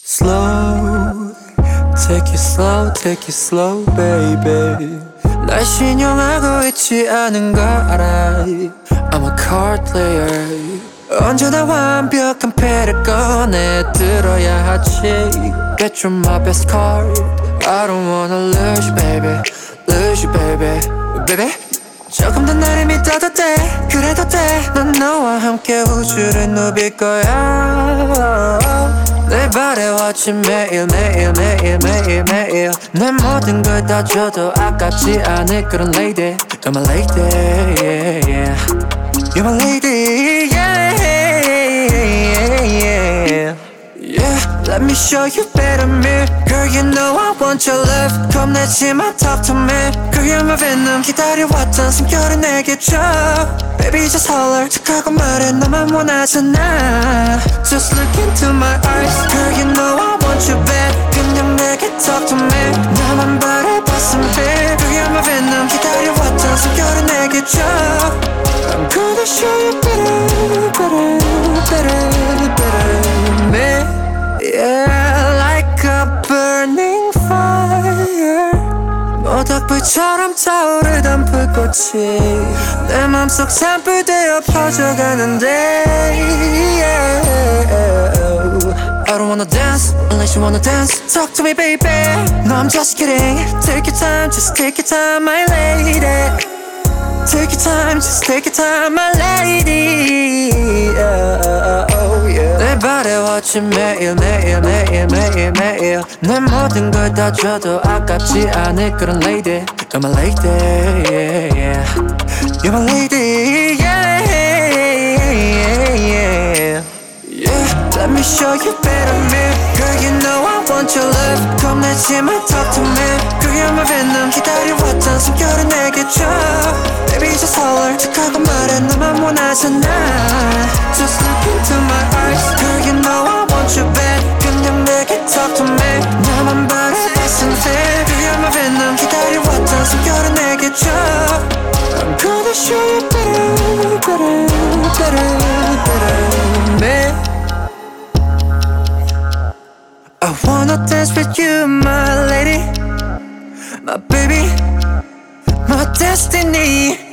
Slow, take it slow, baby. 날 신용하고 있지 않은 걸 알아. I'm a card player. 언제나 완벽한 패를 꺼내 들어야 하지. Get you my best card. I don't wanna lose you, baby. Lose you, baby. Baby. 조금 더 나를 믿어도 돼. 그래도 돼. 난 너와 함께 우주를 누빌 거야. 내 발에 watch 매일 매일 매일 매일 매일. 내 모든 걸 다 줘도 아깝지 않을 그런 lady. You're my lady, yeah, yeah. You're my lady, yeah, yeah, yeah. Yeah, let me show you better me. Girl, you know I want your love. 겁내지마, talk to me. Girl, you're my venom. 기다려왔던 숨결을 내게 줘. Baby, just holler. 툭하고 말해, 너만 원하잖아. Just look into my eyes. Girl, you know I want you bad. 그냥 내게 talk to me. 나만 바라봤으면 babe. Girl, you're my venom. 기다려왔던 숨결을 내게 줘. I'm gonna show you better, better, better, better me. Yeah, like a burning fire. 모닥불처럼 타오르던 불꽃이 내 맘속 산불 되어 퍼져가는데. Yeah. I don't wanna dance unless you wanna dance. Talk to me, baby. No, I'm just kidding. Take your time, just take your time, my lady. Take your time, just take your time, my lady. Oh yeah. 내 발에 watch 매일 매일 매일 매일 매일. 내 모든 걸 다 줘도 아깝지 않을 그런 lady. You're my lady, yeah, yeah. You're my lady, yeah, yeah, yeah. Yeah, let me show you better me. Girl, you know I want your love. 겁내지마, talk to me. Girl, you're my venom. 기다려왔던 숨결을 내게 줘. Baby, just holler. 툭하고 말해, 너만 원하잖아. Just look into my eyes. Girl, you know I want you bad. 그냥 내게 talk to me. 나만 바라봤으면 돼. Girl, you're my venom. 기다려왔던 숨결을 내게 줘. I'm gonna show you better, better, better, better me. I wanna dance with you, my lady, my baby, my destiny.